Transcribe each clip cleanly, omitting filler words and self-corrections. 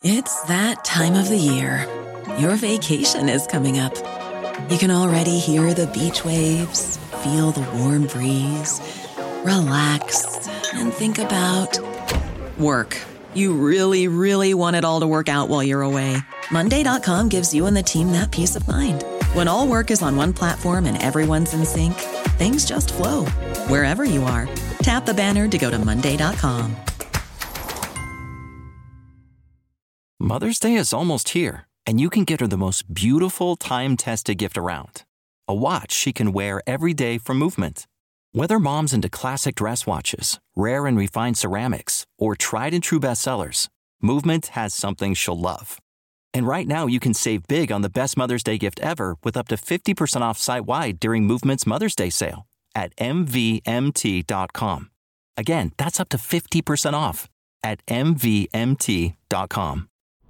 It's that time of the year. Your vacation is coming up. You can already hear the beach waves, feel the warm breeze, relax, and think about work. You really, really want it all to work out while you're away. Monday.com gives you and the team that peace of mind. When all work is on one platform and everyone's in sync, things just flow. Wherever you are, tap the banner to go to Monday.com. Mother's Day is almost here, and you can get her the most beautiful time-tested gift around. A watch she can wear every day from Movement. Whether mom's into classic dress watches, rare and refined ceramics, or tried-and-true bestsellers, Movement has something she'll love. And right now, you can save big on the best Mother's Day gift ever with up to 50% off site-wide during Movement's Mother's Day sale at MVMT.com. Again, that's up to 50% off at MVMT.com.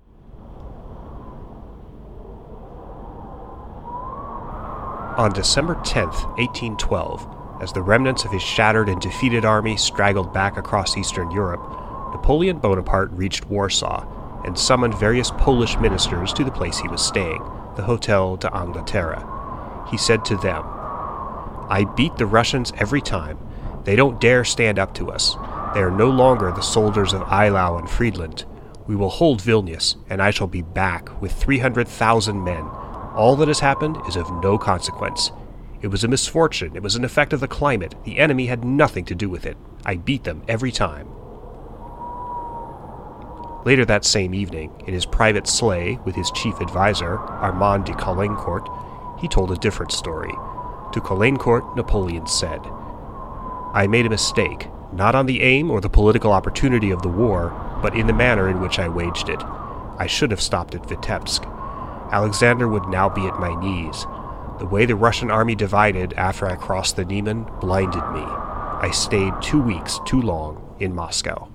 On December 10th, 1812, as the remnants of his shattered and defeated army straggled back across Eastern Europe, Napoleon Bonaparte reached Warsaw and summoned various Polish ministers to the place he was staying, the Hotel d'Angleterre. He said to them, "I beat the Russians every time. They don't dare stand up to us. They are no longer the soldiers of Eylau and Friedland. We will hold Vilnius, and I shall be back with 300,000 men. All that has happened is of no consequence. It was a misfortune. It was an effect of the climate. The enemy had nothing to do with it. I beat them every time." Later that same evening, in his private sleigh with his chief advisor, Armand de Caulaincourt, he told a different story. To Caulaincourt, Napoleon said, "I made a mistake, not on the aim or the political opportunity of the war, but in the manner in which I waged it. I should have stopped at Vitebsk. Alexander would now be at my knees. The way the Russian army divided after I crossed the Niemen blinded me. I stayed 2 weeks too long in Moscow."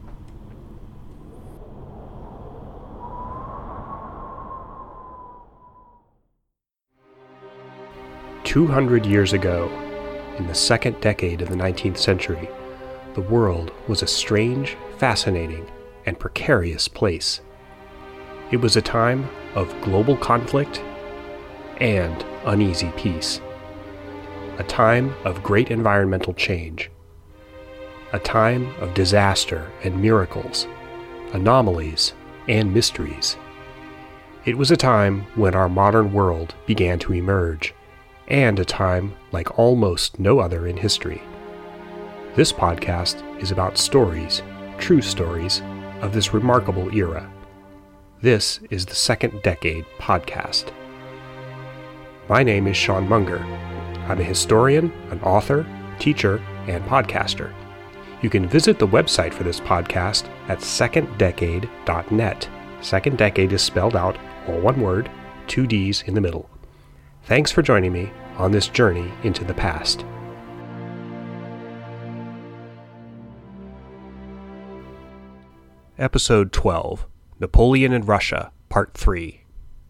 "200 years ago, in the second decade of the 19th century, the world was a strange, fascinating, and precarious place. It was a time of global conflict and uneasy peace. A time of great environmental change. A time of disaster and miracles, anomalies and mysteries. It was a time when our modern world began to emerge, and a time like almost no other in history. This podcast is about stories, true stories, of this remarkable era. This is the Second Decade Podcast. My name is Sean Munger. I'm a historian, an author, teacher, and podcaster. You can visit the website for this podcast at seconddecade.net. Second Decade is spelled out, all one word, 2 Ds in the middle. Thanks for joining me on this journey into the past. Episode 12, Napoleon and Russia, Part 3.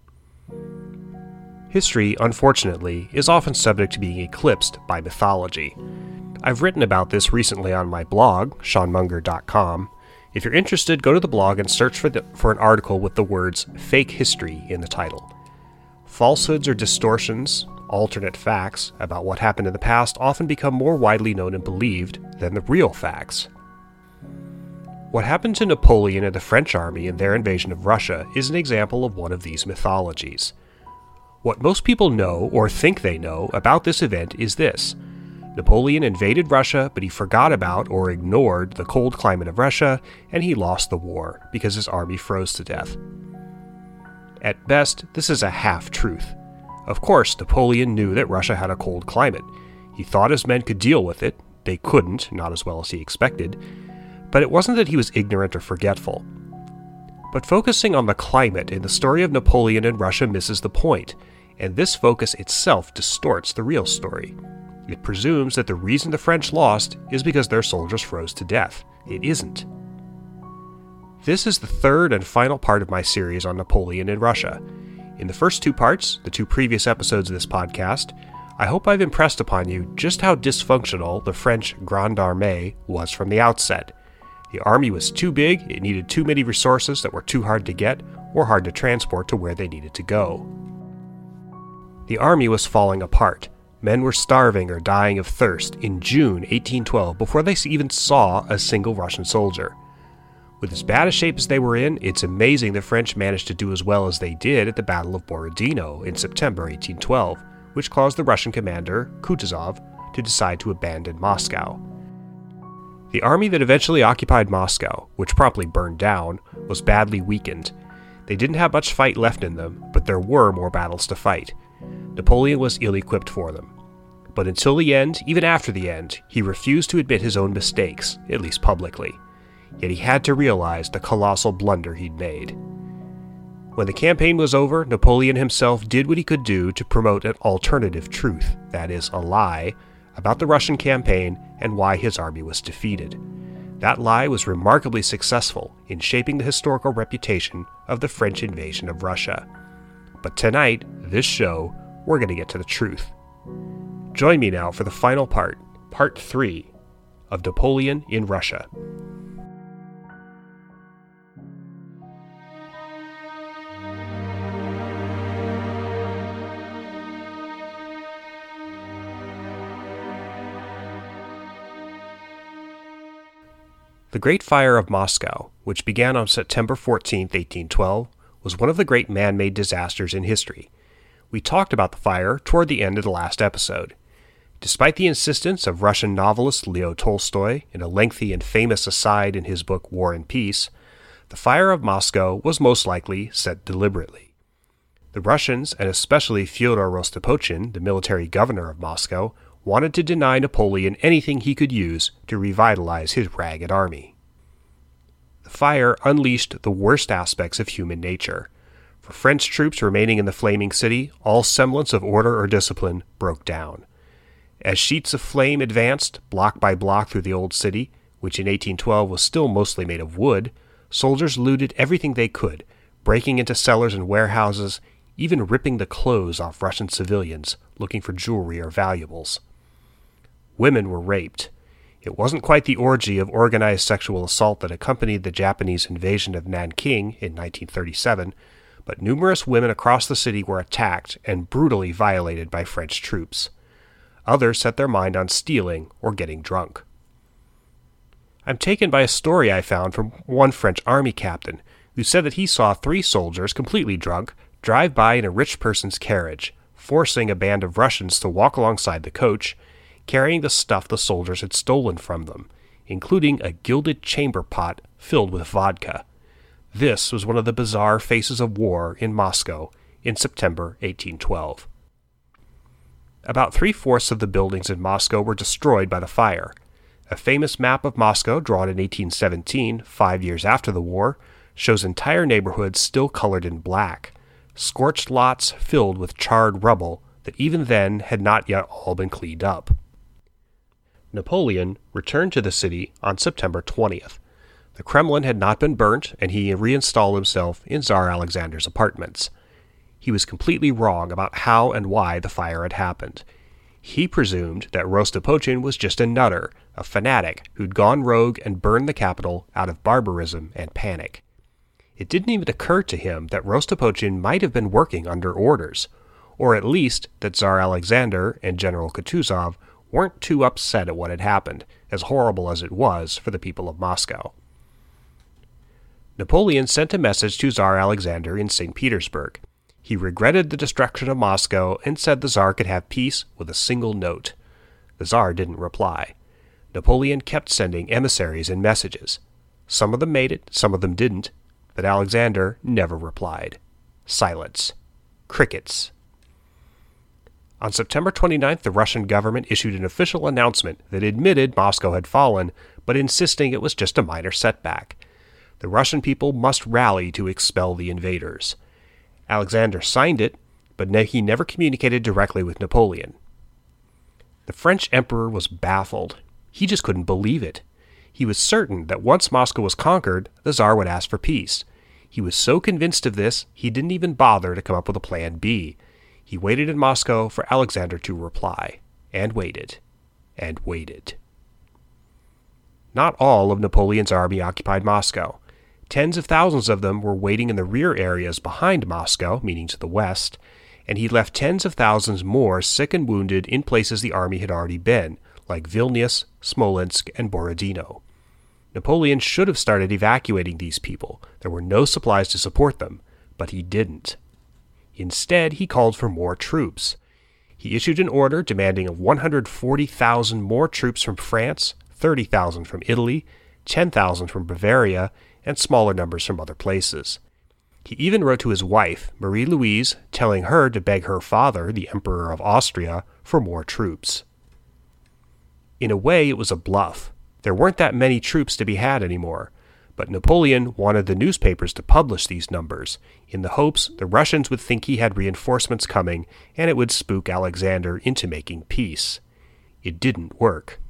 History, unfortunately, is often subject to being eclipsed by mythology. I've written about this recently on my blog, seanmunger.com. If you're interested, go to the blog and search for an article with the words fake history in the title. Falsehoods or distortions, alternate facts, about what happened in the past often become more widely known and believed than the real facts. What happened to Napoleon and the French army in their invasion of Russia is an example of one of these mythologies. What most people know, or think they know, about this event is this. Napoleon invaded Russia, but he forgot about or ignored the cold climate of Russia, and he lost the war because his army froze to death. At best, this is a half-truth. Of course, Napoleon knew that Russia had a cold climate. He thought his men could deal with it. They couldn't, not as well as he expected. But it wasn't that he was ignorant or forgetful. But focusing on the climate in the story of Napoleon and Russia misses the point, and this focus itself distorts the real story. It presumes that the reason the French lost is because their soldiers froze to death. It isn't. This is the third and final part of my series on Napoleon and Russia. In the first 2 parts, the 2 previous episodes of this podcast, I hope I've impressed upon you just how dysfunctional the French Grande Armée was from the outset. The army was too big, it needed too many resources that were too hard to get, or hard to transport to where they needed to go. The army was falling apart. Men were starving or dying of thirst in June 1812 before they even saw a single Russian soldier. With as bad a shape as they were in, it's amazing the French managed to do as well as they did at the Battle of Borodino in September 1812, which caused the Russian commander, Kutuzov, to decide to abandon Moscow. The army that eventually occupied Moscow, which promptly burned down, was badly weakened. They didn't have much fight left in them, but there were more battles to fight. Napoleon was ill-equipped for them. But until the end, even after the end, he refused to admit his own mistakes, at least publicly. Yet he had to realize the colossal blunder he'd made. When the campaign was over, Napoleon himself did what he could do to promote an alternative truth, that is, a lie, about the Russian campaign and why his army was defeated. That lie was remarkably successful in shaping the historical reputation of the French invasion of Russia. But tonight, this show, we're going to get to the truth. Join me now for the final part, Part 3, of Napoleon in Russia. The Great Fire of Moscow, which began on September 14, 1812, was one of the great man-made disasters in history. We talked about the fire toward the end of the last episode. Despite the insistence of Russian novelist Leo Tolstoy in a lengthy and famous aside in his book War and Peace, the fire of Moscow was most likely set deliberately. The Russians, and especially Fyodor Rostopchin, the military governor of Moscow, wanted to deny Napoleon anything he could use to revitalize his ragged army. The fire unleashed the worst aspects of human nature. For French troops remaining in the flaming city, all semblance of order or discipline broke down. As sheets of flame advanced, block by block through the old city, which in 1812 was still mostly made of wood, soldiers looted everything they could, breaking into cellars and warehouses, even ripping the clothes off Russian civilians looking for jewelry or valuables. Women were raped. It wasn't quite the orgy of organized sexual assault that accompanied the Japanese invasion of Nanking in 1937, but numerous women across the city were attacked and brutally violated by French troops. Others set their mind on stealing or getting drunk. I'm taken by a story I found from one French army captain who said that he saw 3 soldiers completely drunk drive by in a rich person's carriage, forcing a band of Russians to walk alongside the coach, carrying the stuff the soldiers had stolen from them, including a gilded chamber pot filled with vodka. This was one of the bizarre faces of war in Moscow in September 1812. About 3/4 of the buildings in Moscow were destroyed by the fire. A famous map of Moscow, drawn in 1817, 5 years after the war, shows entire neighborhoods still colored in black, scorched lots filled with charred rubble that even then had not yet all been cleaned up. Napoleon returned to the city on September 20th. The Kremlin had not been burnt, and he reinstalled himself in Tsar Alexander's apartments. He was completely wrong about how and why the fire had happened. He presumed that Rostopchin was just a nutter, a fanatic who'd gone rogue and burned the capital out of barbarism and panic. It didn't even occur to him that Rostopchin might have been working under orders, or at least that Tsar Alexander and General Kutuzov weren't too upset at what had happened, as horrible as it was for the people of Moscow. Napoleon sent a message to Tsar Alexander in St. Petersburg. He regretted the destruction of Moscow and said the Tsar could have peace with a single note. The Tsar didn't reply. Napoleon kept sending emissaries and messages. Some of them made it, some of them didn't, but Alexander never replied. Silence. Crickets. On September 29th, the Russian government issued an official announcement that admitted Moscow had fallen, but insisting it was just a minor setback. The Russian people must rally to expel the invaders. Alexander signed it, but he never communicated directly with Napoleon. The French emperor was baffled. He just couldn't believe it. He was certain that once Moscow was conquered, the Tsar would ask for peace. He was so convinced of this, he didn't even bother to come up with a plan B. He waited in Moscow for Alexander to reply, and waited, and waited. Not all of Napoleon's army occupied Moscow. Tens of thousands of them were waiting in the rear areas behind Moscow, meaning to the west, and he left tens of thousands more sick and wounded in places the army had already been, like Vilnius, Smolensk, and Borodino. Napoleon should have started evacuating these people. There were no supplies to support them, but he didn't. Instead, he called for more troops. He issued an order demanding 140,000 more troops from France, 30,000 from Italy, 10,000 from Bavaria, and smaller numbers from other places. He even wrote to his wife, Marie-Louise, telling her to beg her father, the Emperor of Austria, for more troops. In a way, it was a bluff. There weren't that many troops to be had anymore, but Napoleon wanted the newspapers to publish these numbers, in the hopes the Russians would think he had reinforcements coming and it would spook Alexander into making peace. It didn't work.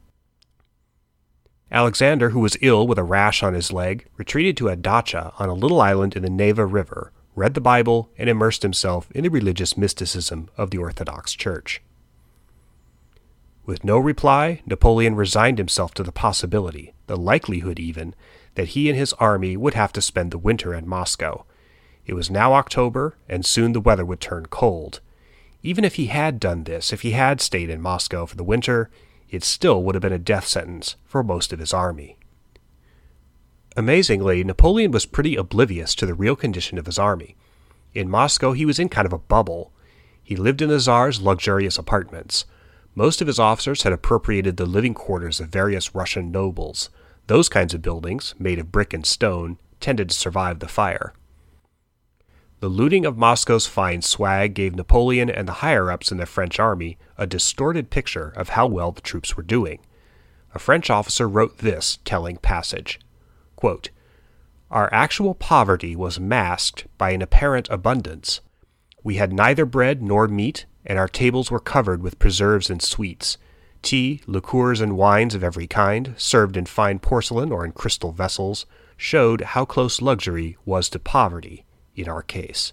Alexander, who was ill with a rash on his leg, retreated to a dacha on a little island in the Neva River, read the Bible, and immersed himself in the religious mysticism of the Orthodox Church. With no reply, Napoleon resigned himself to the possibility, the likelihood even, that he and his army would have to spend the winter in Moscow. It was now October, and soon the weather would turn cold. Even if he had done this, if he had stayed in Moscow for the winter, it still would have been a death sentence for most of his army. Amazingly, Napoleon was pretty oblivious to the real condition of his army. In Moscow, he was in kind of a bubble. He lived in the Tsar's luxurious apartments. Most of his officers had appropriated the living quarters of various Russian nobles. Those kinds of buildings, made of brick and stone, tended to survive the fire. The looting of Moscow's fine swag gave Napoleon and the higher-ups in the French army a distorted picture of how well the troops were doing. A French officer wrote this telling passage, quote, "Our actual poverty was masked by an apparent abundance. We had neither bread nor meat, and our tables were covered with preserves and sweets. Tea, liqueurs, and wines of every kind, served in fine porcelain or in crystal vessels, showed how close luxury was to poverty, in our case."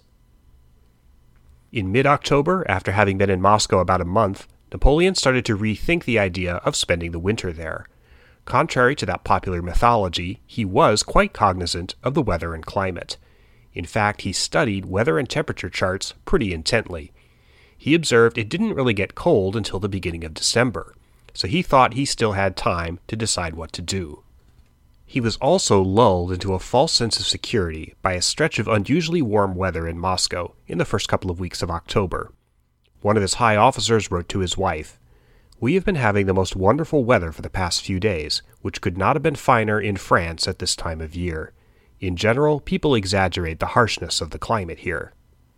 In mid-October, after having been in Moscow about a month, Napoleon started to rethink the idea of spending the winter there. Contrary to that popular mythology, he was quite cognizant of the weather and climate. In fact, he studied weather and temperature charts pretty intently. He observed it didn't really get cold until the beginning of December, so he thought he still had time to decide what to do. He was also lulled into a false sense of security by a stretch of unusually warm weather in Moscow in the first couple of weeks of October. One of his high officers wrote to his wife, "We have been having the most wonderful weather for the past few days, which could not have been finer in France at this time of year. In general, people exaggerate the harshness of the climate here."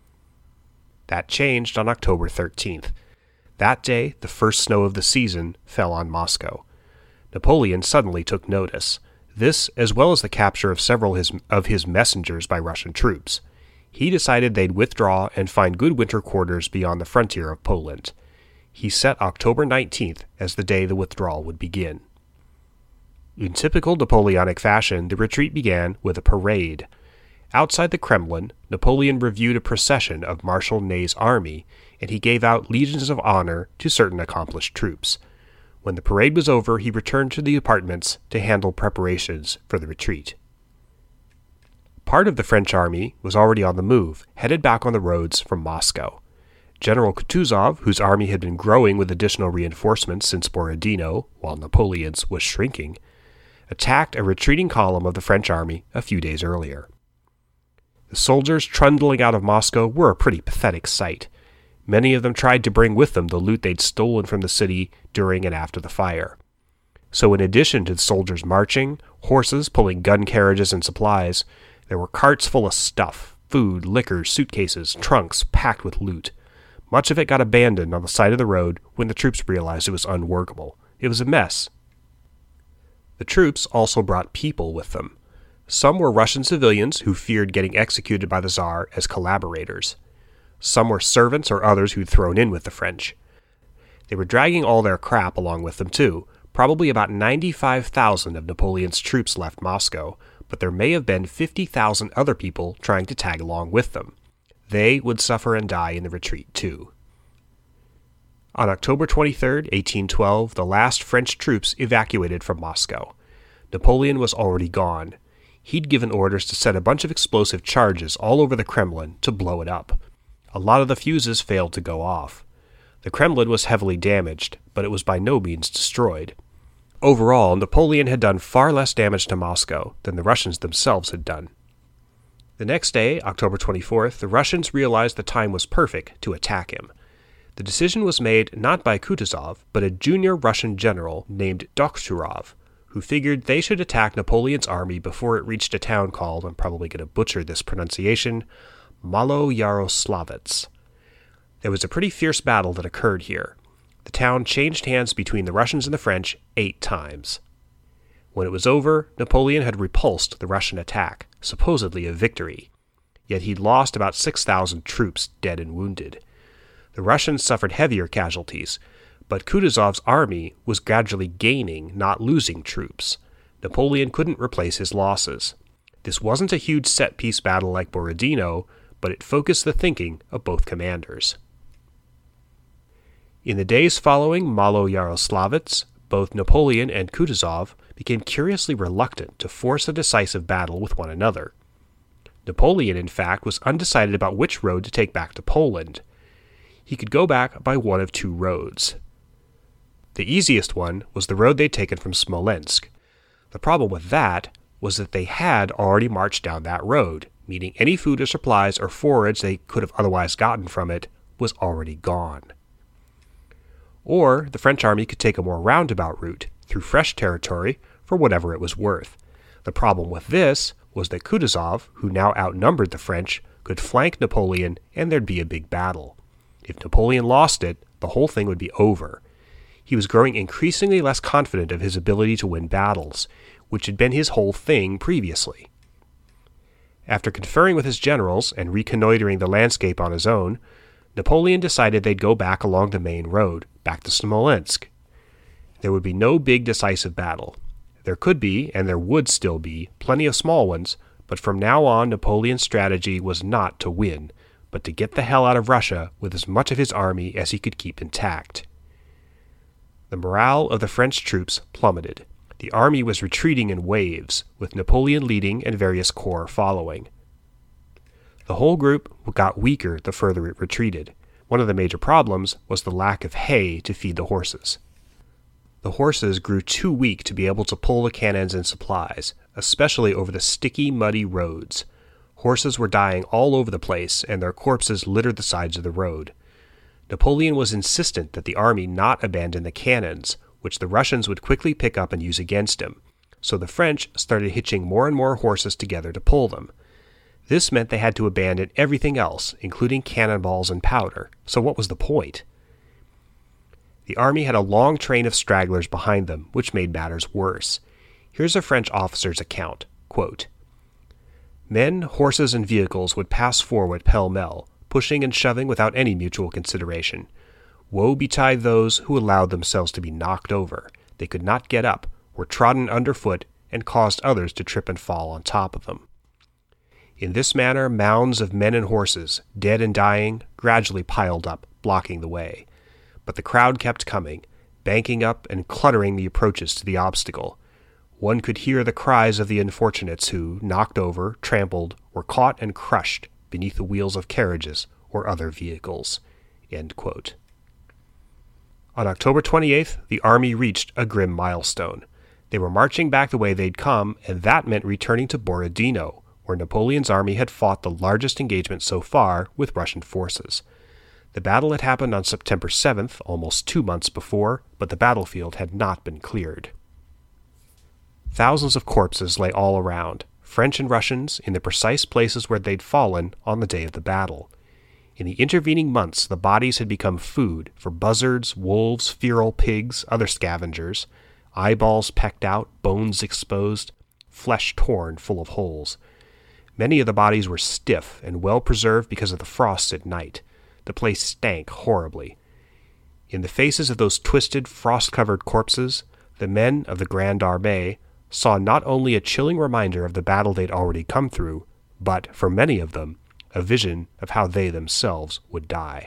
That changed on October 13th. That day, the first snow of the season fell on Moscow. Napoleon suddenly took notice. This, as well as the capture of several of his messengers by Russian troops. He decided they'd withdraw and find good winter quarters beyond the frontier of Poland. He set October 19th as the day the withdrawal would begin. In typical Napoleonic fashion, the retreat began with a parade. Outside the Kremlin, Napoleon reviewed a procession of Marshal Ney's army, and he gave out legions of honor to certain accomplished troops. When the parade was over, he returned to the apartments to handle preparations for the retreat. Part of the French army was already on the move, headed back on the roads from Moscow. General Kutuzov, whose army had been growing with additional reinforcements since Borodino, while Napoleon's was shrinking, attacked a retreating column of the French army a few days earlier. The soldiers trundling out of Moscow were a pretty pathetic sight. Many of them tried to bring with them the loot they'd stolen from the city during and after the fire. So in addition to the soldiers marching, horses pulling gun carriages and supplies, there were carts full of stuff, food, liquor, suitcases, trunks packed with loot. Much of it got abandoned on the side of the road when the troops realized it was unworkable. It was a mess. The troops also brought people with them. Some were Russian civilians who feared getting executed by the Tsar as collaborators. Some were servants or others who'd thrown in with the French. They were dragging all their crap along with them too. Probably about 95,000 of Napoleon's troops left Moscow, but there may have been 50,000 other people trying to tag along with them. They would suffer and die in the retreat too. On October 23, 1812, the last French troops evacuated from Moscow. Napoleon was already gone. he'd given orders to set a bunch of explosive charges all over the Kremlin to blow it up. A lot of the fuses failed to go off. The Kremlin was heavily damaged, but it was by no means destroyed. Overall, Napoleon had done far less damage to Moscow than the Russians themselves had done. The next day, October 24th, the Russians realized the time was perfect to attack him. The decision was made not by Kutuzov, but a junior Russian general named Dokhturov, who figured they should attack Napoleon's army before it reached a town called, I'm probably going to butcher this pronunciation, Maloyaroslavets. There was a pretty fierce battle that occurred here. The town changed hands between the Russians and the French 8 times. When it was over, Napoleon had repulsed the Russian attack, supposedly a victory. Yet he'd lost about 6,000 troops dead and wounded. The Russians suffered heavier casualties, but Kutuzov's army was gradually gaining, not losing troops. Napoleon couldn't replace his losses. This wasn't a huge set-piece battle like Borodino, but it focused the thinking of both commanders. In the days following Maloyaroslavets, both Napoleon and Kutuzov became curiously reluctant to force a decisive battle with one another. Napoleon, in fact, was undecided about which road to take back to Poland. He could go back by one of 2 roads. The easiest one was the road they'd taken from Smolensk. The problem with that was that they had already marched down that road, meaning any food or supplies or forage they could have otherwise gotten from it was already gone. Or the French army could take a more roundabout route through fresh territory for whatever it was worth. The problem with this was that Kutuzov, who now outnumbered the French, could flank Napoleon and there'd be a big battle. If Napoleon lost it, the whole thing would be over. He was growing increasingly less confident of his ability to win battles, which had been his whole thing previously. After conferring with his generals and reconnoitering the landscape on his own, Napoleon decided they'd go back along the main road, back to Smolensk. There would be no big decisive battle. There could be, and there would still be, plenty of small ones, but from now on Napoleon's strategy was not to win, but to get the hell out of Russia with as much of his army as he could keep intact. The morale of the French troops plummeted. The army was retreating in waves, with Napoleon leading and various corps following. The whole group got weaker the further it retreated. One of the major problems was the lack of hay to feed the horses. The horses grew too weak to be able to pull the cannons and supplies, especially over the sticky, muddy roads. Horses were dying all over the place, and their corpses littered the sides of the road. Napoleon was insistent that the army not abandon the cannons, which the Russians would quickly pick up and use against him, so the French started hitching more and more horses together to pull them. This meant they had to abandon everything else, including cannonballs and powder, so what was the point? The army had a long train of stragglers behind them, which made matters worse. Here's a French officer's account, quote, "Men, horses, and vehicles would pass forward pell-mell, pushing and shoving without any mutual consideration. Woe betide those who allowed themselves to be knocked over. They could not get up, were trodden underfoot, and caused others to trip and fall on top of them. In this manner, mounds of men and horses, dead and dying, gradually piled up, blocking the way. But the crowd kept coming, banking up and cluttering the approaches to the obstacle. One could hear the cries of the unfortunates who, knocked over, trampled, were caught and crushed beneath the wheels of carriages or other vehicles." End quote. On October 28th, the army reached a grim milestone. They were marching back the way they'd come, and that meant returning to Borodino, where Napoleon's army had fought the largest engagement so far with Russian forces. The battle had happened on September 7th, almost 2 months before, but the battlefield had not been cleared. Thousands of corpses lay all around, French and Russians, in the precise places where they'd fallen on the day of the battle. In the intervening months, the bodies had become food for buzzards, wolves, feral pigs, other scavengers, eyeballs pecked out, bones exposed, flesh torn full of holes. Many of the bodies were stiff and well preserved because of the frosts at night. The place stank horribly. In the faces of those twisted, frost-covered corpses, the men of the Grande Armée saw not only a chilling reminder of the battle they'd already come through, but, for many of them, a vision of how they themselves would die.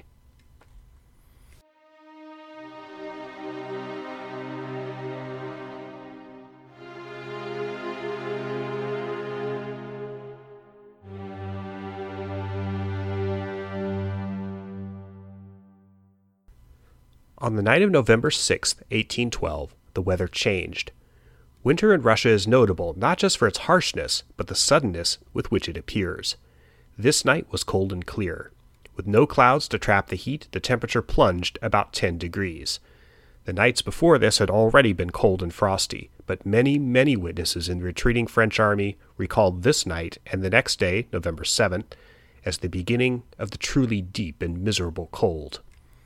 On the night of November 6, 1812, the weather changed. Winter in Russia is notable not just for its harshness, but the suddenness with which it appears. This night was cold and clear. With no clouds to trap the heat, the temperature plunged about 10 degrees. The nights before this had already been cold and frosty, but many, many witnesses in the retreating French army recalled this night and the next day, November 7th, as the beginning of the truly deep and miserable cold.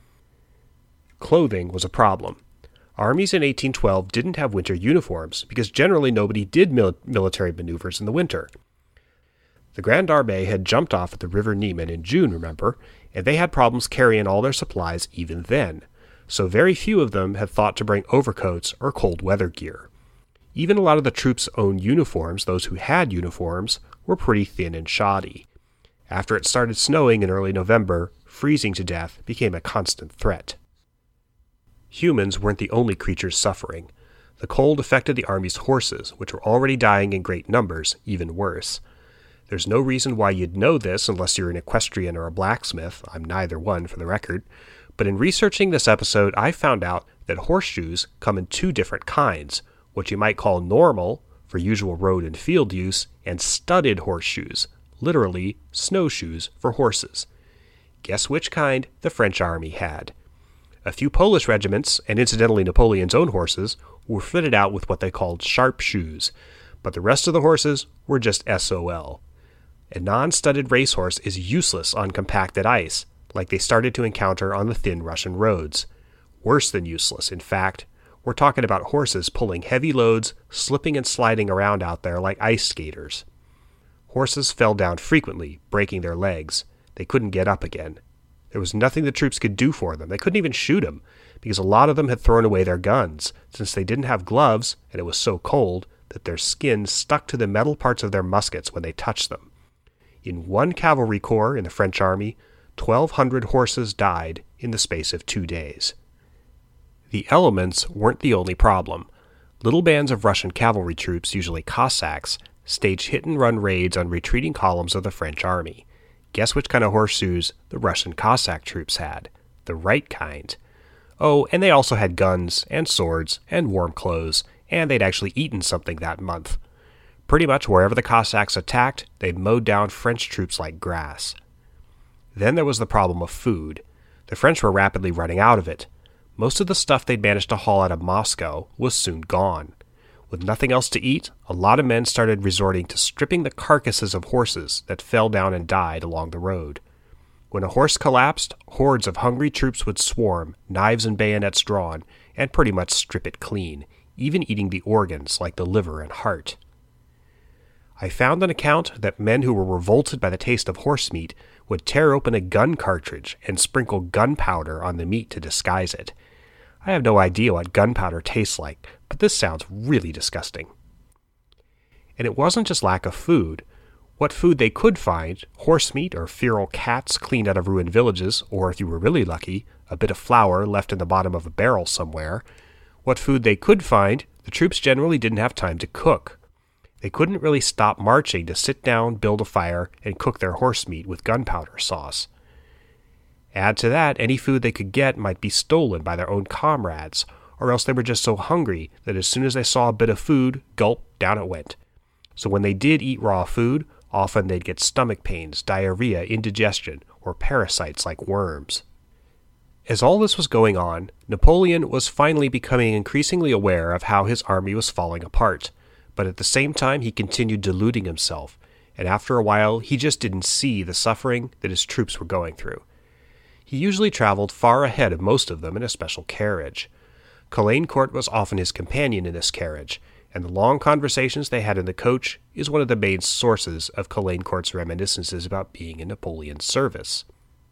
Clothing was a problem. Armies in 1812 didn't have winter uniforms because generally nobody did military maneuvers in the winter. The Grande Armée had jumped off at the River Niemen in June, remember, and they had problems carrying all their supplies even then, so very few of them had thought to bring overcoats or cold weather gear. Even a lot of the troops' own uniforms, those who had uniforms, were pretty thin and shoddy. After it started snowing in early November, freezing to death became a constant threat. Humans weren't the only creatures suffering. The cold affected the army's horses, which were already dying in great numbers, even worse. There's no reason why you'd know this unless you're an equestrian or a blacksmith. I'm neither one, for the record. But in researching this episode, I found out that horseshoes come in two different kinds, what you might call normal, for usual road and field use, and studded horseshoes, literally snowshoes for horses. Guess which kind the French army had? A few Polish regiments, and incidentally Napoleon's own horses, were fitted out with what they called sharp shoes, but the rest of the horses were just SOL. A non-studded racehorse is useless on compacted ice, like they started to encounter on the thin Russian roads. Worse than useless, in fact. We're talking about horses pulling heavy loads, slipping and sliding around out there like ice skaters. Horses fell down frequently, breaking their legs. They couldn't get up again. There was nothing the troops could do for them. They couldn't even shoot them, because a lot of them had thrown away their guns, since they didn't have gloves, and it was so cold that their skin stuck to the metal parts of their muskets when they touched them. In one cavalry corps in the French army, 1,200 horses died in the space of 2 days. The elements weren't the only problem. Little bands of Russian cavalry troops, usually Cossacks, staged hit-and-run raids on retreating columns of the French army. Guess which kind of horseshoes the Russian Cossack troops had? The right kind. Oh, and they also had guns and swords and warm clothes, and they'd actually eaten something that month. Pretty much wherever the Cossacks attacked, they mowed down French troops like grass. Then there was the problem of food. The French were rapidly running out of it. Most of the stuff they'd managed to haul out of Moscow was soon gone. With nothing else to eat, a lot of men started resorting to stripping the carcasses of horses that fell down and died along the road. When a horse collapsed, hordes of hungry troops would swarm, knives and bayonets drawn, and pretty much strip it clean, even eating the organs like the liver and heart. I found an account that men who were revolted by the taste of horse meat would tear open a gun cartridge and sprinkle gunpowder on the meat to disguise it. I have no idea what gunpowder tastes like, but this sounds really disgusting. And it wasn't just lack of food. What food they could find, horse meat or feral cats cleaned out of ruined villages, or if you were really lucky, a bit of flour left in the bottom of a barrel somewhere. What food they could find, the troops generally didn't have time to cook. They couldn't really stop marching to sit down, build a fire, and cook their horse meat with gunpowder sauce. Add to that, any food they could get might be stolen by their own comrades, or else they were just so hungry that as soon as they saw a bit of food, gulp, down it went. So when they did eat raw food, often they'd get stomach pains, diarrhea, indigestion, or parasites like worms. As all this was going on, Napoleon was finally becoming increasingly aware of how his army was falling apart, but at the same time he continued deluding himself, and after a while he just didn't see the suffering that his troops were going through. He usually traveled far ahead of most of them in a special carriage. Caulaincourt was often his companion in this carriage, and the long conversations they had in the coach is one of the main sources of Caulaincourt's reminiscences about being in Napoleon's service.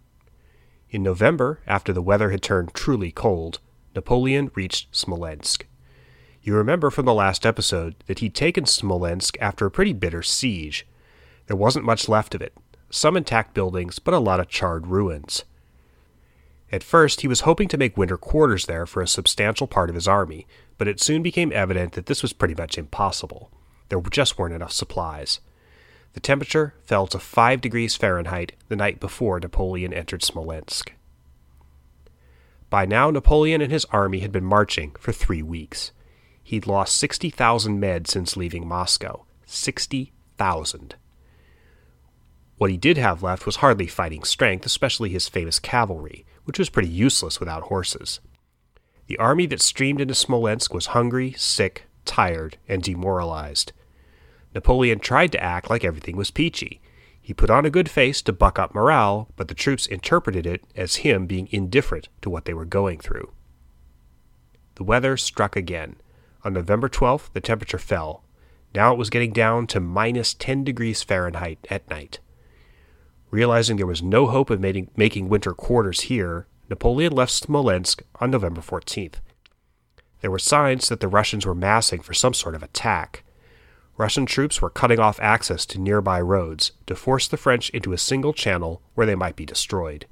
In November, after the weather had turned truly cold, Napoleon reached Smolensk. You remember from the last episode that he'd taken Smolensk after a pretty bitter siege. There wasn't much left of it, some intact buildings, but a lot of charred ruins. At first, he was hoping to make winter quarters there for a substantial part of his army, but it soon became evident that this was pretty much impossible. There just weren't enough supplies. The temperature fell to 5 degrees Fahrenheit the night before Napoleon entered Smolensk. By now, Napoleon and his army had been marching for 3 weeks. He'd lost 60,000 men since leaving Moscow. 60,000. What he did have left was hardly fighting strength, especially his famous cavalry, which was pretty useless without horses. The army that streamed into Smolensk was hungry, sick, tired, and demoralized. Napoleon tried to act like everything was peachy. He put on a good face to buck up morale, but the troops interpreted it as him being indifferent to what they were going through. The weather struck again. On November 12th, the temperature fell. Now it was getting down to minus 10 degrees Fahrenheit at night. Realizing there was no hope of making winter quarters here, Napoleon left Smolensk on November 14th. There were signs that the Russians were massing for some sort of attack. Russian troops were cutting off access to nearby roads to force the French into a single channel where they might be destroyed.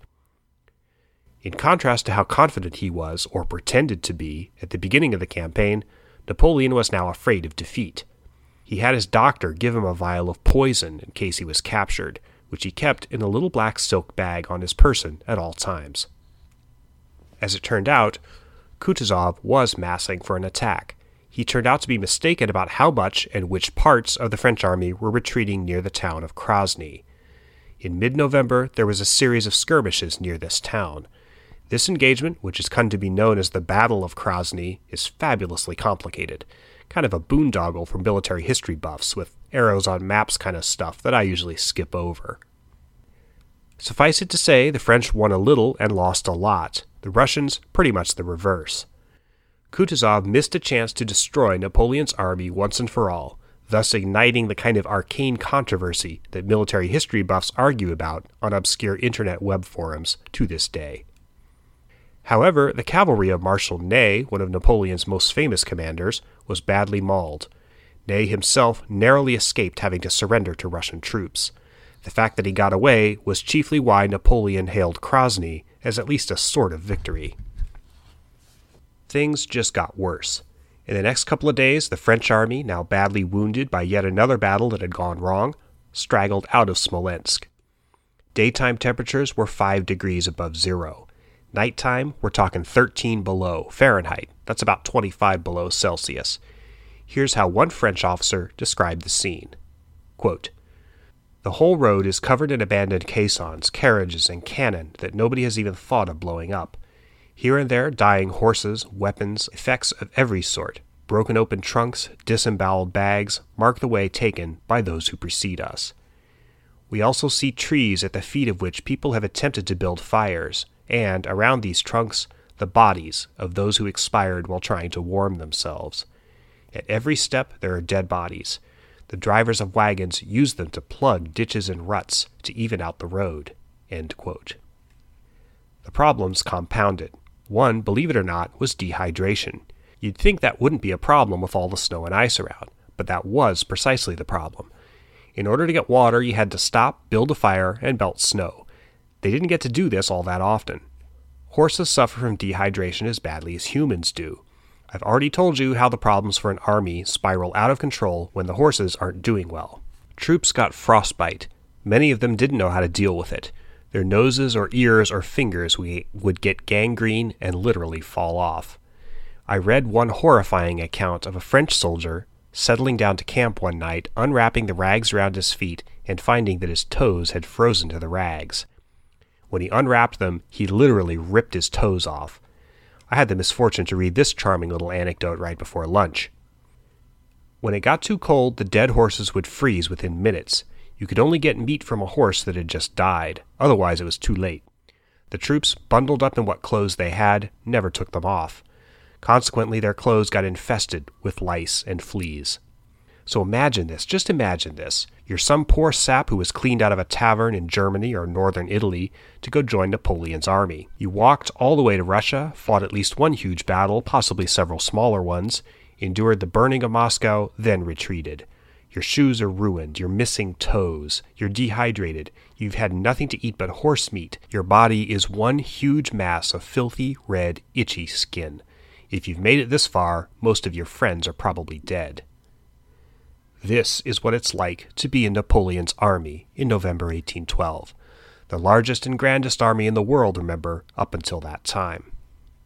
In contrast to how confident he was, or pretended to be, at the beginning of the campaign, Napoleon was now afraid of defeat. He had his doctor give him a vial of poison in case he was captured, which he kept in a little black silk bag on his person at all times. As it turned out, Kutuzov was massing for an attack. He turned out to be mistaken about how much and which parts of the French army were retreating near the town of Krasny. In mid-November, there was a series of skirmishes near this town. This engagement, which has come to be known as the Battle of Krasny, is fabulously complicated, kind of a boondoggle for military history buffs with arrows on maps kind of stuff that I usually skip over. Suffice it to say, the French won a little and lost a lot. The Russians, pretty much the reverse. Kutuzov missed a chance to destroy Napoleon's army once and for all, thus igniting the kind of arcane controversy that military history buffs argue about on obscure internet web forums to this day. However, the cavalry of Marshal Ney, one of Napoleon's most famous commanders, was badly mauled. Ney himself narrowly escaped having to surrender to Russian troops. The fact that he got away was chiefly why Napoleon hailed Krasny as at least a sort of victory. Things just got worse. In the next couple of days, the French army, now badly wounded by yet another battle that had gone wrong, straggled out of Smolensk. Daytime temperatures were 5 degrees above zero. Nighttime, we're talking 13 below Fahrenheit. That's about 25 below Celsius. Here's how one French officer described the scene. Quote, "The whole road is covered in abandoned caissons, carriages, and cannon that nobody has even thought of blowing up. Here and there, dying horses, weapons, effects of every sort, broken open trunks, disemboweled bags, mark the way taken by those who precede us. We also see trees at the feet of which people have attempted to build fires, and, around these trunks, the bodies of those who expired while trying to warm themselves. At every step there are dead bodies. The drivers of wagons use them to plug ditches and ruts to even out the road." End quote. The problems compounded. One, believe it or not, was dehydration. You'd think that wouldn't be a problem with all the snow and ice around, but that was precisely the problem. In order to get water, you had to stop, build a fire, and melt snow. They didn't get to do this all that often. Horses suffer from dehydration as badly as humans do. I've already told you how the problems for an army spiral out of control when the horses aren't doing well. Troops got frostbite. Many of them didn't know how to deal with it. Their noses or ears or fingers would get gangrene and literally fall off. I read one horrifying account of a French soldier settling down to camp one night, unwrapping the rags around his feet and finding that his toes had frozen to the rags. When he unwrapped them, he literally ripped his toes off. I had the misfortune to read this charming little anecdote right before lunch. When it got too cold, the dead horses would freeze within minutes. You could only get meat from a horse that had just died. Otherwise, it was too late. The troops, bundled up in what clothes they had, never took them off. Consequently, their clothes got infested with lice and fleas. So imagine this, just imagine this. You're some poor sap who was cleaned out of a tavern in Germany or northern Italy to go join Napoleon's army. You walked all the way to Russia, fought at least one huge battle, possibly several smaller ones, endured the burning of Moscow, then retreated. Your shoes are ruined, you're missing toes, you're dehydrated, you've had nothing to eat but horse meat, your body is one huge mass of filthy, red, itchy skin. If you've made it this far, most of your friends are probably dead. This is what it's like to be in Napoleon's army in November 1812. The largest and grandest army in the world, remember, up until that time.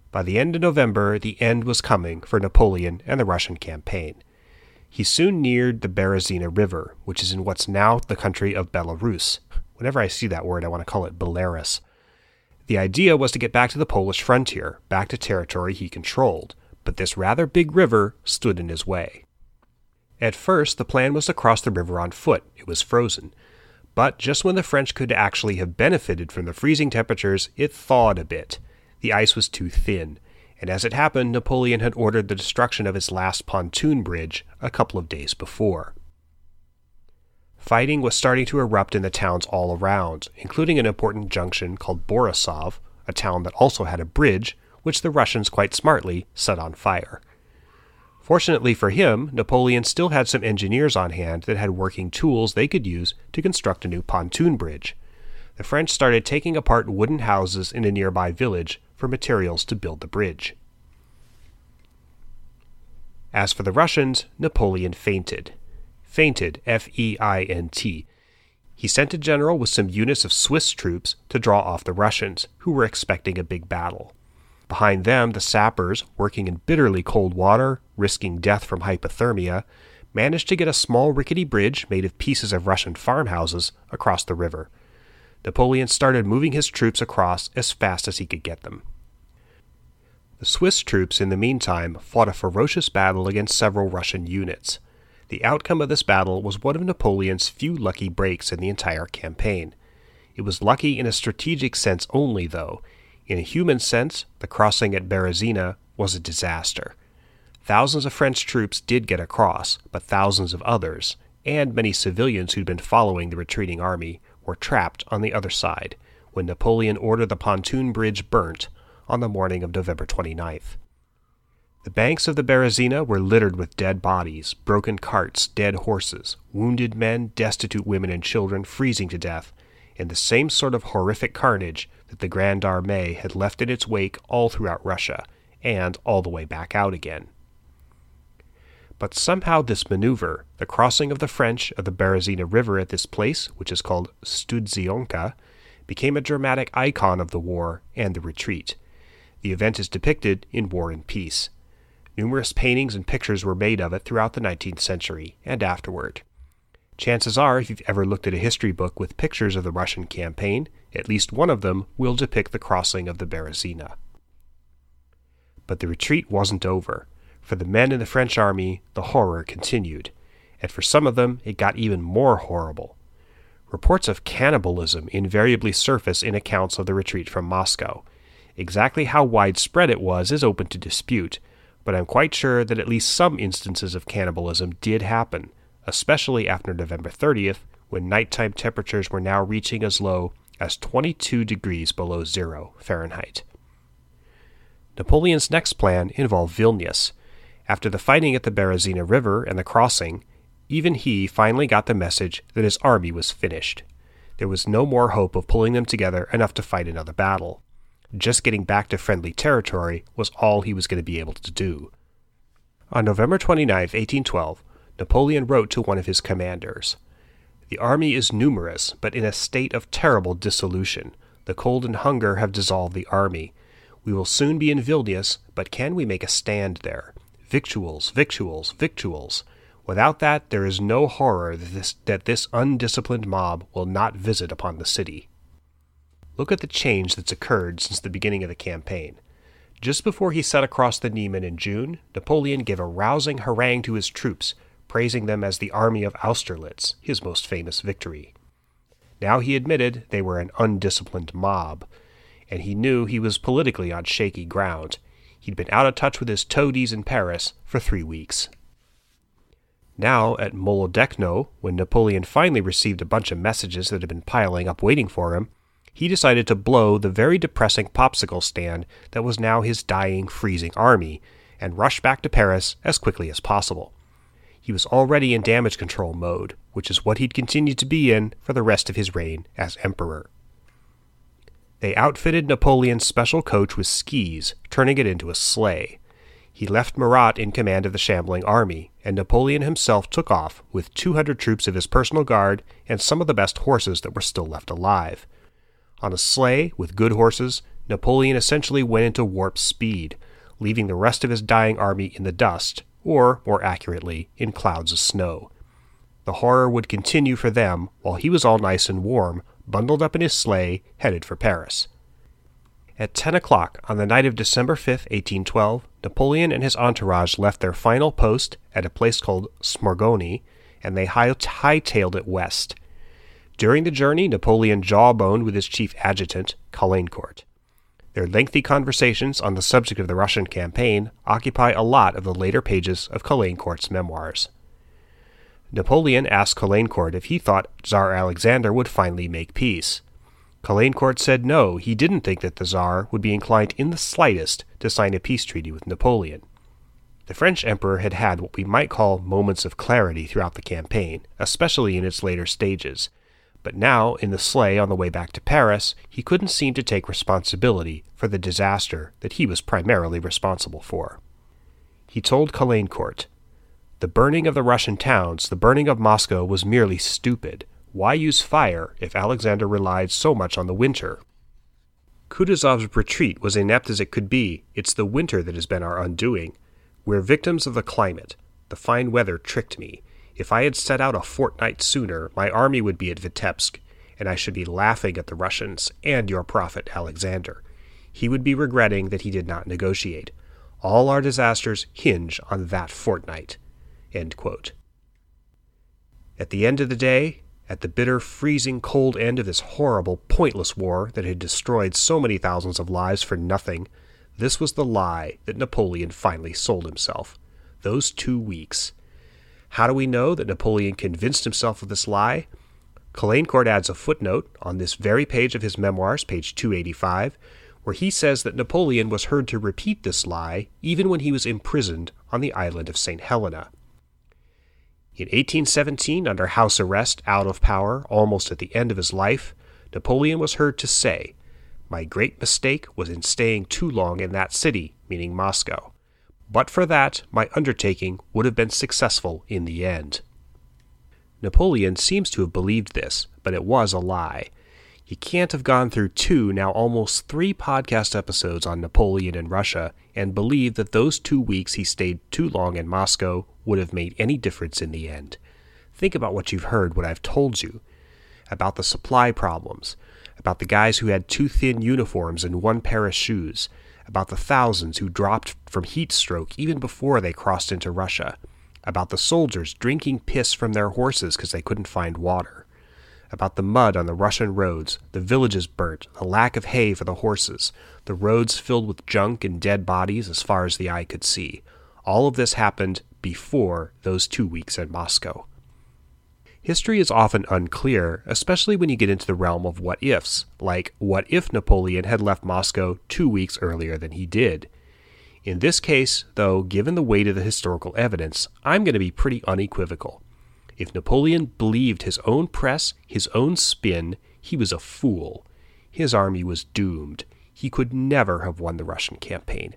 By the end of November, the end was coming for Napoleon and the Russian campaign. He soon neared the Berezina River, which is in what's now the country of Belarus. Whenever I see that word, I want to call it Belarus. The idea was to get back to the Polish frontier, back to territory he controlled, but this rather big river stood in his way. At first, the plan was to cross the river on foot. It was frozen. But just when the French could actually have benefited from the freezing temperatures, it thawed a bit. The ice was too thin, and as it happened, Napoleon had ordered the destruction of his last pontoon bridge a couple of days before. Fighting was starting to erupt in the towns all around, including an important junction called Borisov, a town that also had a bridge, which the Russians quite smartly set on fire. Fortunately for him, Napoleon still had some engineers on hand that had working tools they could use to construct a new pontoon bridge. The French started taking apart wooden houses in a nearby village for materials to build the bridge. As for the Russians, Napoleon fainted. Feinted, F-E-I-N-T. He sent a general with some units of Swiss troops to draw off the Russians, who were expecting a big battle. Behind them, the sappers, working in bitterly cold water, risking death from hypothermia, managed to get a small rickety bridge made of pieces of Russian farmhouses across the river. Napoleon started moving his troops across as fast as he could get them. The Swiss troops, in the meantime, fought a ferocious battle against several Russian units. The outcome of this battle was one of Napoleon's few lucky breaks in the entire campaign. It was lucky in a strategic sense only, though. In a human sense, the crossing at Berezina was a disaster. Thousands of French troops did get across, but thousands of others, and many civilians who'd been following the retreating army, were trapped on the other side when Napoleon ordered the pontoon bridge burnt on the morning of November 29th. The banks of the Berezina were littered with dead bodies, broken carts, dead horses, wounded men, destitute women and children freezing to death, and the same sort of horrific carnage that the Grande Armée had left in its wake all throughout Russia, and all the way back out again. But somehow this maneuver, the crossing of the French of the Berezina River at this place, which is called Studzianka, became a dramatic icon of the war and the retreat. The event is depicted in War and Peace. Numerous paintings and pictures were made of it throughout the 19th century and afterward. Chances are, if you've ever looked at a history book with pictures of the Russian campaign, at least one of them will depict the crossing of the Berezina. But the retreat wasn't over. For the men in the French army, the horror continued, and for some of them it got even more horrible. Reports of cannibalism invariably surface in accounts of the retreat from Moscow. Exactly how widespread it was is open to dispute, but I'm quite sure that at least some instances of cannibalism did happen, especially after November 30th, when nighttime temperatures were now reaching as low as 22 degrees below zero Fahrenheit. Napoleon's next plan involved Vilnius. After the fighting at the Berezina River and the crossing, even he finally got the message that his army was finished. There was no more hope of pulling them together enough to fight another battle. Just getting back to friendly territory was all he was going to be able to do. On November 29, 1812, Napoleon wrote to one of his commanders, "The army is numerous, but in a state of terrible dissolution. The cold and hunger have dissolved the army. We will soon be in Vilnius, but can we make a stand there? Victuals, victuals, victuals. Without that, there is no horror that this undisciplined mob will not visit upon the city." Look at the change that's occurred since the beginning of the campaign. Just before he set across the Niemen in June, Napoleon gave a rousing harangue to his troops, praising them as the army of Austerlitz, his most famous victory. Now he admitted they were an undisciplined mob, and he knew he was politically on shaky ground. He'd been out of touch with his toadies in Paris for 3 weeks. Now, at Molodechno, when Napoleon finally received a bunch of messages that had been piling up waiting for him, he decided to blow the very depressing popsicle stand that was now his dying, freezing army, and rush back to Paris as quickly as possible. He was already in damage control mode, which is what he'd continued to be in for the rest of his reign as emperor. They outfitted Napoleon's special coach with skis, turning it into a sleigh. He left Murat in command of the shambling army, and Napoleon himself took off with 200 troops of his personal guard and some of the best horses that were still left alive. On a sleigh with good horses, Napoleon essentially went into warp speed, leaving the rest of his dying army in the dust, or, more accurately, in clouds of snow. The horror would continue for them while he was all nice and warm, bundled up in his sleigh, headed for Paris. At 10 o'clock on the night of December 5, 1812, Napoleon and his entourage left their final post at a place called Smorgony, and they hightailed it west. During the journey, Napoleon jawboned with his chief adjutant, Caulaincourt. Their lengthy conversations on the subject of the Russian campaign occupy a lot of the later pages of Caulaincourt's memoirs. Napoleon asked Caulaincourt if he thought Tsar Alexander would finally make peace. Caulaincourt said no, he didn't think that the Tsar would be inclined in the slightest to sign a peace treaty with Napoleon. The French emperor had had what we might call moments of clarity throughout the campaign, especially in its later stages. But now, in the sleigh on the way back to Paris, he couldn't seem to take responsibility for the disaster that he was primarily responsible for. He told Caulaincourt, "The burning of the Russian towns, the burning of Moscow was merely stupid. Why use fire if Alexander relied so much on the winter? Kutuzov's retreat was inept as it could be. It's the winter that has been our undoing. We're victims of the climate. The fine weather tricked me. If I had set out a fortnight sooner, my army would be at Vitebsk, and I should be laughing at the Russians and your prophet Alexander. He would be regretting that he did not negotiate. All our disasters hinge on that fortnight." End quote. At the end of the day, at the bitter, freezing cold end of this horrible, pointless war that had destroyed so many thousands of lives for nothing, this was the lie that Napoleon finally sold himself. Those 2 weeks. How do we know that Napoleon convinced himself of this lie? Caulaincourt adds a footnote on this very page of his memoirs, page 285, where he says that Napoleon was heard to repeat this lie even when he was imprisoned on the island of St. Helena. In 1817, under house arrest, out of power, almost at the end of his life, Napoleon was heard to say, "My great mistake was in staying too long in that city," meaning Moscow. "But for that, my undertaking would have been successful in the end." Napoleon seems to have believed this, but it was a lie. You can't have gone through 2, now almost 3 podcast episodes on Napoleon and Russia and believe that those 2 weeks he stayed too long in Moscow would have made any difference in the end. Think about what you've heard, what I've told you, about the supply problems, about the guys who had 2 thin uniforms and 1 pair of shoes, about the thousands who dropped from heat stroke even before they crossed into Russia, about the soldiers drinking piss from their horses because they couldn't find water, about the mud on the Russian roads, the villages burnt, the lack of hay for the horses, the roads filled with junk and dead bodies as far as the eye could see. All of this happened before those 2 weeks in Moscow. History is often unclear, especially when you get into the realm of what-ifs, like what if Napoleon had left Moscow 2 weeks earlier than he did? In this case, though, given the weight of the historical evidence, I'm going to be pretty unequivocal. If Napoleon believed his own press, his own spin, he was a fool. His army was doomed. He could never have won the Russian campaign.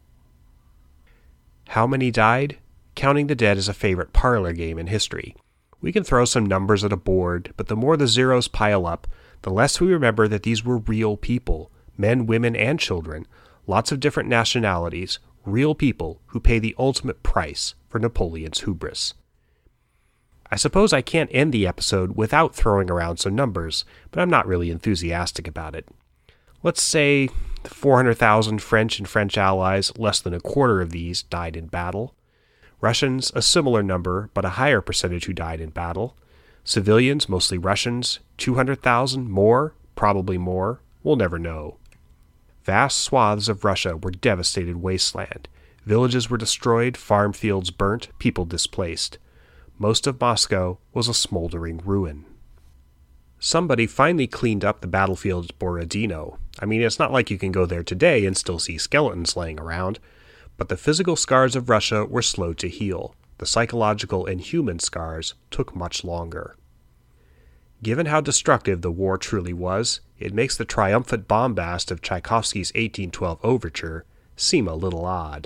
How many died? Counting the dead is a favorite parlor game in history. We can throw some numbers at a board, but the more the zeros pile up, the less we remember that these were real people, men, women, and children, lots of different nationalities, real people who pay the ultimate price for Napoleon's hubris. I suppose I can't end the episode without throwing around some numbers, but I'm not really enthusiastic about it. Let's say 400,000 French and French allies, less than a quarter of these died in battle. Russians, a similar number, but a higher percentage who died in battle. Civilians, mostly Russians, 200,000, more, probably more, we'll never know. Vast swaths of Russia were devastated wasteland. Villages were destroyed, farm fields burnt, people displaced. Most of Moscow was a smoldering ruin. Somebody finally cleaned up the battlefield at Borodino. I mean, it's not like you can go there today and still see skeletons laying around. But the physical scars of Russia were slow to heal. The psychological and human scars took much longer. Given how destructive the war truly was, it makes the triumphant bombast of Tchaikovsky's 1812 overture seem a little odd.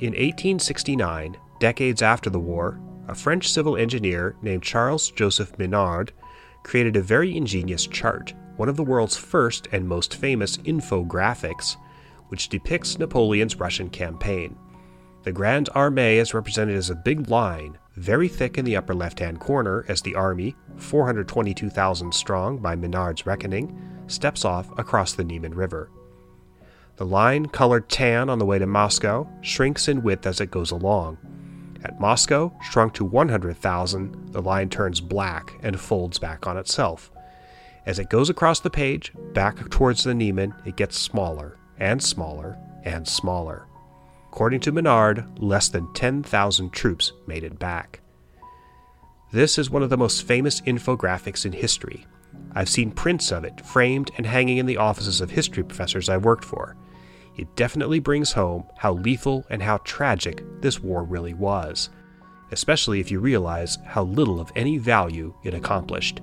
In 1869, decades after the war, a French civil engineer named Charles-Joseph Minard created a very ingenious chart, one of the world's first and most famous infographics, which depicts Napoleon's Russian campaign. The Grande Armée is represented as a big line, very thick in the upper left-hand corner as the army, 422,000 strong by Minard's reckoning, steps off across the Niemen River. The line, colored tan on the way to Moscow, shrinks in width as it goes along. At Moscow, shrunk to 100,000, the line turns black and folds back on itself. As it goes across the page, back towards the Niemen, it gets smaller and smaller and smaller. According to Minard, less than 10,000 troops made it back. This is one of the most famous infographics in history. I've seen prints of it framed and hanging in the offices of history professors I worked for. It definitely brings home how lethal and how tragic this war really was, especially if you realize how little of any value it accomplished.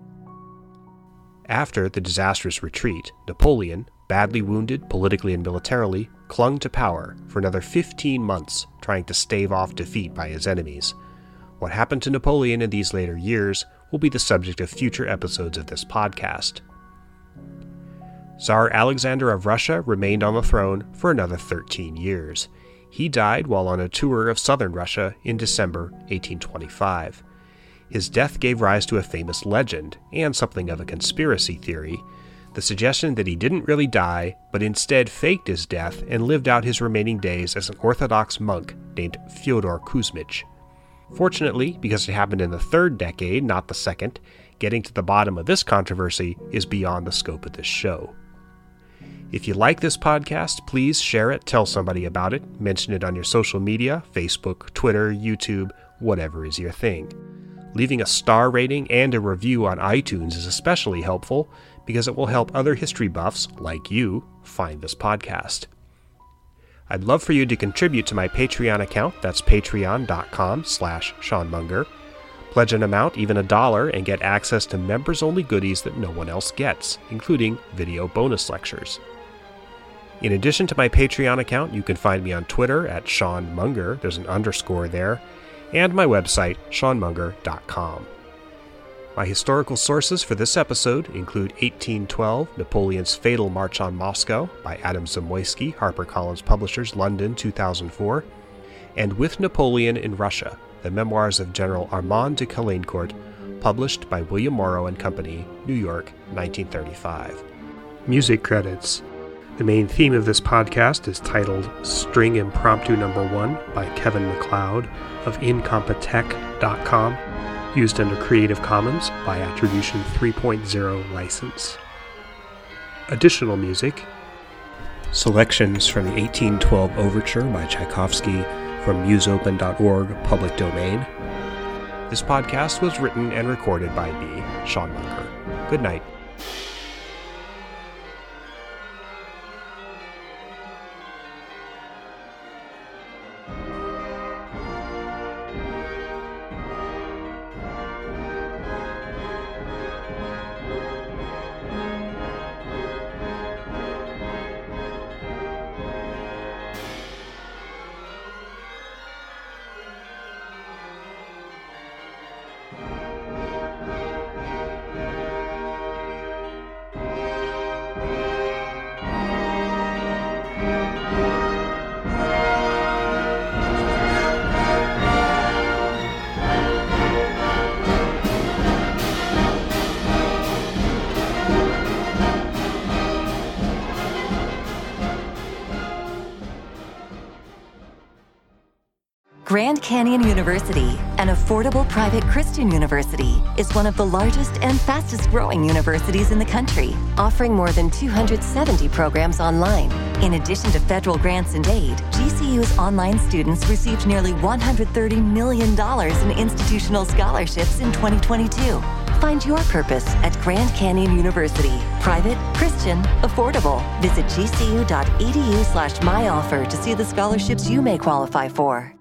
After the disastrous retreat, Napoleon, badly wounded politically and militarily, clung to power for another 15 months, trying to stave off defeat by his enemies. What happened to Napoleon in these later years will be the subject of future episodes of this podcast. Tsar Alexander of Russia remained on the throne for another 13 years. He died while on a tour of southern Russia in December 1825. His death gave rise to a famous legend and something of a conspiracy theory, the suggestion that he didn't really die, but instead faked his death and lived out his remaining days as an Orthodox monk named Fyodor Kuzmich. Fortunately, because it happened in the third decade, not the second, getting to the bottom of this controversy is beyond the scope of this show. If you like this podcast, please share it, tell somebody about it, mention it on your social media, Facebook, Twitter, YouTube, whatever is your thing. Leaving a star rating and a review on iTunes is especially helpful because it will help other history buffs, like you, find this podcast. I'd love for you to contribute to my Patreon account. That's patreon.com/Sean Munger. Pledge an amount, even $1, and get access to members-only goodies that no one else gets, including video bonus lectures. In addition to my Patreon account, you can find me on Twitter at Sean Munger, there's an underscore there, and my website, seanmunger.com. My historical sources for this episode include 1812, Napoleon's Fatal March on Moscow by Adam Zamoyski, HarperCollins Publishers, London, 2004, and With Napoleon in Russia, the memoirs of General Armand de Caulaincourt, published by William Morrow and Company, New York, 1935. Music credits. The main theme of this podcast is titled String Impromptu No. 1 by Kevin MacLeod of Incompetech.com, used under Creative Commons by Attribution 3.0 license. Additional music: selections from the 1812 Overture by Tchaikovsky from museopen.org, public domain. This podcast was written and recorded by me, Sean Munger. Good night. Grand Canyon University, an affordable private Christian university, is one of the largest and fastest-growing universities in the country, offering more than 270 programs online. In addition to federal grants and aid, GCU's online students received nearly $130 million in institutional scholarships in 2022. Find your purpose at Grand Canyon University. Private, Christian, affordable. Visit gcu.edu/myoffer to see the scholarships you may qualify for.